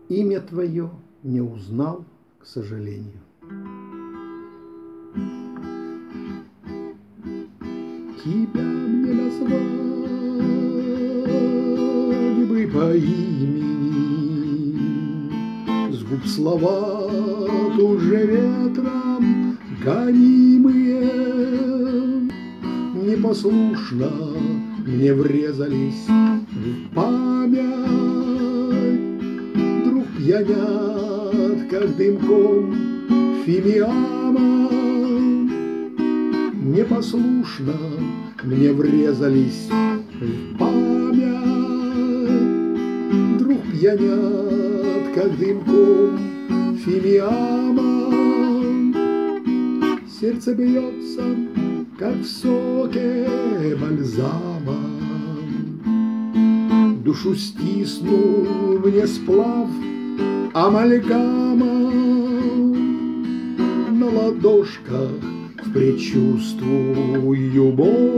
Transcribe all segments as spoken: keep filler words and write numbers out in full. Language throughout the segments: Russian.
Имя твое не узнал, к сожалению. Тебя мне назвать бы по имени, с губ слова тут же ветром гонимые, непослушно мне врезались в память. Вдруг пьянят, как дымком фимиама, непослушно мне врезались в память. Вдруг пьянят, как дымком фимиама. Сердце бьется, как в соке бальзама. Душу стиснул мне сплав амальгама. На ладошках предчувствую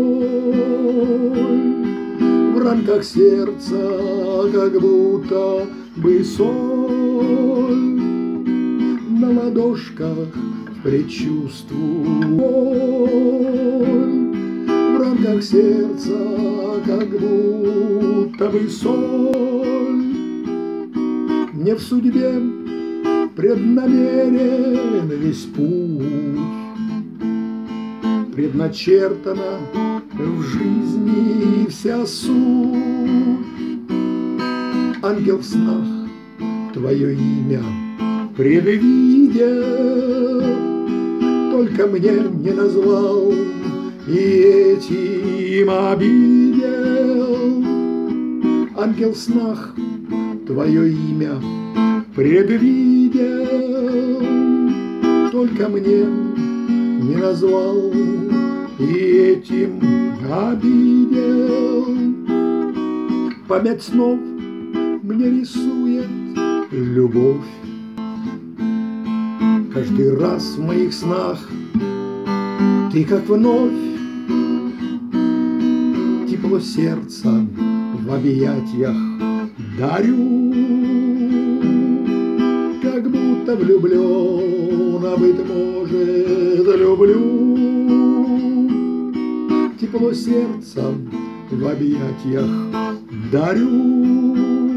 боль, в ранках сердца как будто бы соль. На ладошках предчувствую боль, в ранках сердца как будто бы соль. Мне в судьбе преднамерен весь путь, предначертана в жизни вся суть. Ангел в снах твое имя предвидя, только мне не назвал и этим обидел. Ангел в снах твое имя предвидя, только мне не назвал и этим обидел. Память снов мне рисует любовь. Каждый раз в моих снах ты как вновь. Тепло сердца в объятиях дарю, как будто влюблен, а быть может люблю. Тепло сердца в объятиях дарю,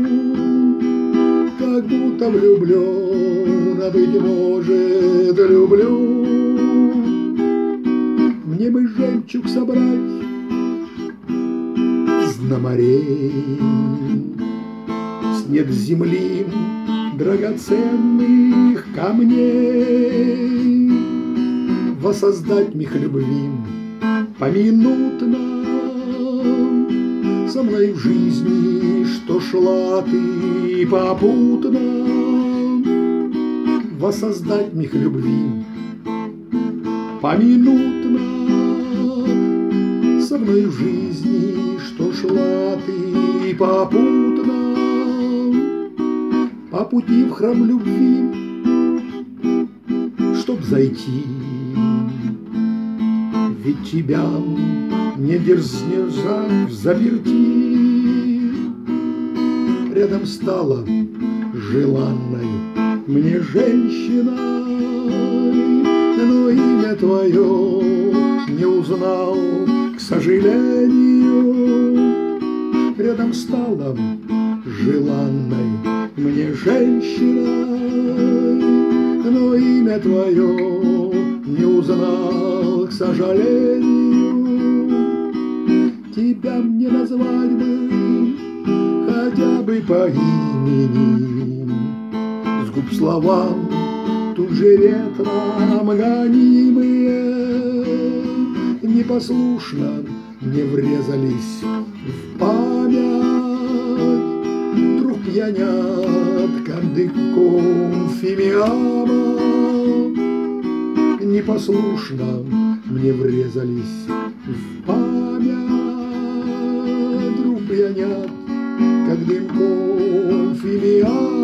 как будто влюблен, а быть может люблю. Мне бы жемчуг собрать с дна морей, снег земли драгоценных камней, воссоздать миг любви поминутно со мной в жизни, что шла ты попутно. Воссоздать миг любви поминутно со мной в жизни, что шла ты попутно. По пути в храм любви, чтоб зайти, ведь тебя не дерзнешь заперти. Рядом стала желанной мне женщиной, но имя твое не узнал, к сожалению. Рядом стала желанной мне женщиной, но имя твое не узнал, к сожалению. Тебя мне назвать бы хотя бы по имени, с губ словам тут же ветром гонимые, непослушно мне врезались в память. Вдруг пьянят, как дымком фимиама, непослушно мне врезались в память. Вдруг пьянят, как дымком фимиама.